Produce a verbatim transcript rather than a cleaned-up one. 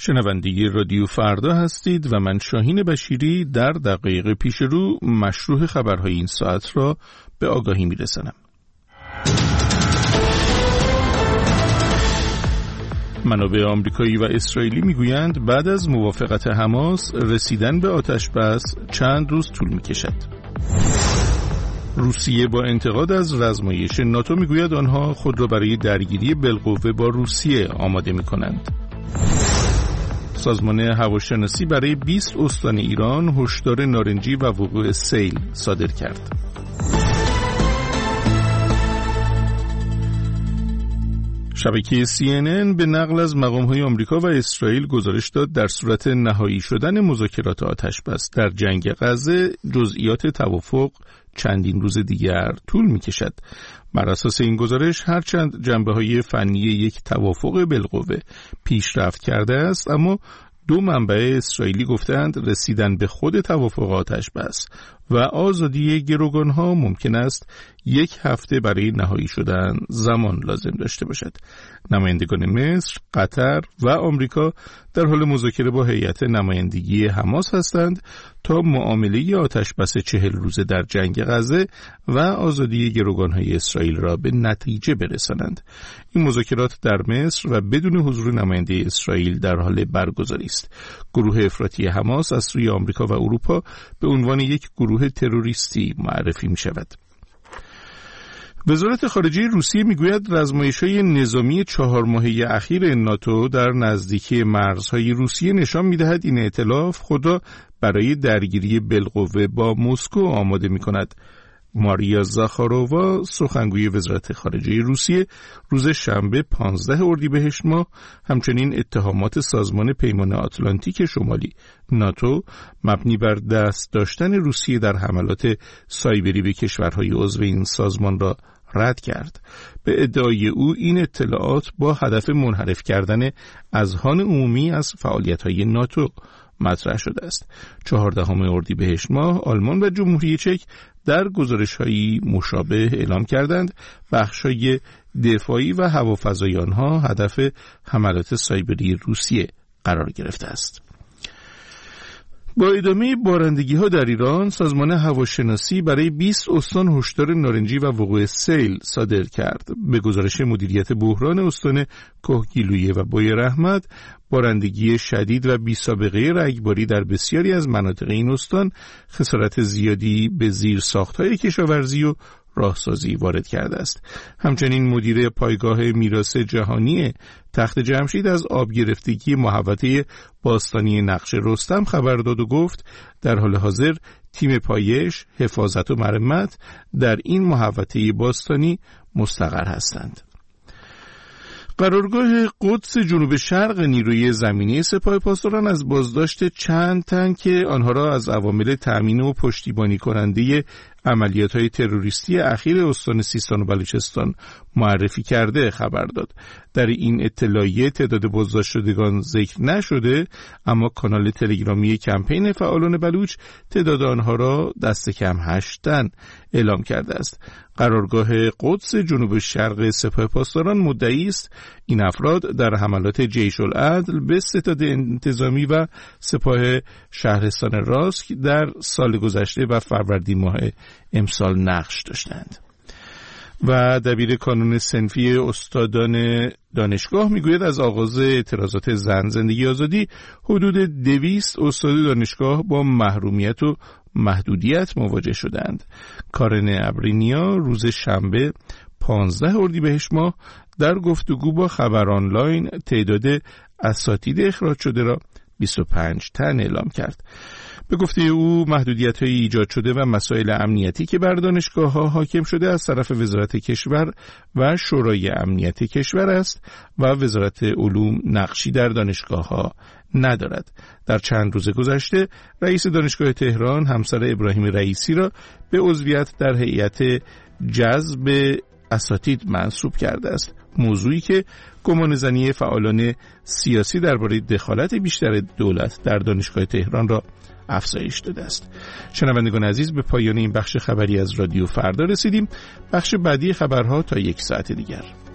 شنونده رادیو فردا هستید و من شاهین بشیری در دقایق پیش رو مشروح خبرهای این ساعت را به آگاهی میرسانم. منابع آمریکایی و اسرائیلی میگویند بعد از موافقت حماس رسیدن به آتش‌بس چند روز طول میکشد. روسیه با انتقاد از رزمایش ناتو میگوید آنها خود را برای درگیری بالقوه با روسیه آماده میکنند. سازمان هواشناسی برای بیست استان ایران هشدار نارنجی و وقوع سیل صادر کرد. شبکه سی ان ان به نقل از مقام‌های آمریکا و اسرائیل گزارش داد در صورت نهایی شدن مذاکرات آتش‌بس در جنگ غزه جزئیات توافق چندین روز دیگر طول می‌کشد. بر اساس این گزارش هرچند جنبه‌های فنی یک توافق بالقوه پیشرفت کرده است، اما دو منبع اسرائیلی گفتند رسیدن به خود توافق آتش‌بس و آزادی گروگان‌ها ممکن است یک هفته برای نهایی شدن زمان لازم داشته باشد. نمایندگان مصر، قطر و آمریکا در حال مذاکره با هیئت نمایندگی حماس هستند تا معامله آتش‌بس چهل روزه در جنگ غزه و آزادی گروگان‌های اسرائیل را به نتیجه برسانند. این مذاکرات در مصر و بدون حضور نماینده اسرائیل در حال برگزاری است. گروه افراطی حماس از سوی آمریکا و اروپا به عنوان یک گروه تروریستی معرفی می شود. وزارت خارجه روسیه میگوید رزمایش‌های نظامی چهار ماهه اخیر ناتو در نزدیکی مرزهای روسیه نشان می‌دهد این ائتلاف خود را برای درگیری بالقوه با مسکو آماده می‌کند. ماریا زاخارووا سخنگوی وزارت خارجه روسیه روز شنبه پانزده اردیبهشت ماه همچنین اتهامات سازمان پیمان آتلانتیک شمالی ناتو مبنی بر دست داشتن روسیه در حملات سایبری به کشورهای عضو این سازمان را رد کرد. به ادعای او این اطلاعات با هدف منحرف کردن اذهان عمومی از فعالیت‌های ناتو مطرح شده است. چهاردهم اردیبهشت ماه آلمان و جمهوری چک در گزارش‌هایی مشابه اعلام کردند بخش‌های دفاعی و هوافضای آنها هدف حملات سایبری روسیه قرار گرفته است. با ادامه بارندگی‌ها در ایران، سازمان هواشناسی برای بیست استان هشدار نارنجی و وقوع سیل صادر کرد. به گزارش مدیریت بحران استان کهگیلویه و بوی رحمت، بارندگی شدید و بی‌سابقه رگباری در بسیاری از مناطق این استان خسارت زیادی به زیرساخت‌های کشاورزی و راهسازی وارد کرده است. همچنین مدیر پایگاه میراث جهانی تخت جمشید از آب گرفتگی محوطه باستانی نقش رستم خبر داد و گفت در حال حاضر تیم پایش، حفاظت و مرمت در این محوطه باستانی مستقر هستند. قرارگاه قدس جنوب شرق نیروی زمینی سپاه پاسداران از بازداشت چند تن که آنها را از عوامل تأمین و پشتیبانی کننده عملیات‌های تروریستی اخیر استان سیستان و بلوچستان معرفی کرده خبر داد. در این اطلاعیه تعداد بازداشت شدگان ذکر نشده، اما کانال تلگرامی کمپین فعالان بلوچ تعداد آنها را دست کم هشت تن اعلام کرده است. قرارگاه قدس جنوب شرق سپاه پاسداران مدعی است این افراد در حملات جیش العدل به ستاد انتظامی و سپاه شهرستان راسک در سال گذشته و فروردین ماه امسال نقش داشتند. و دبیر کانون صنفی استادان دانشگاه میگوید از آغاز اعتراضات زن زندگی آزادی حدود دویست استاد دانشگاه با محرومیت و محدودیت مواجه شدند. کارن ابرینیا روز شنبه پانزده اردیبهشت ماه در گفتگو با خبر آنلاین تعداد اساتید اخراج شده را بیست و پنج تن اعلام کرد. به گفته او محدودیت‌های ایجاد شده و مسائل امنیتی که بر دانشگاه‌ها حاکم شده از طرف وزارت کشور و شورای امنیت کشور است و وزارت علوم نقشی در دانشگاه‌ها ندارد. در چند روز گذشته رئیس دانشگاه تهران همسر ابراهیم رئیسی را به عضویت در هیئت جذب اساتید منصوب کرده است، موضوعی که گمانه‌زنی فعالان سیاسی درباره دخالت بیشتر دولت در دانشگاه تهران را افزایش داده است. شنوندگان عزیز، به پایان این بخش خبری از رادیو فردا رسیدیم. بخش بعدی خبرها تا یک ساعت دیگر.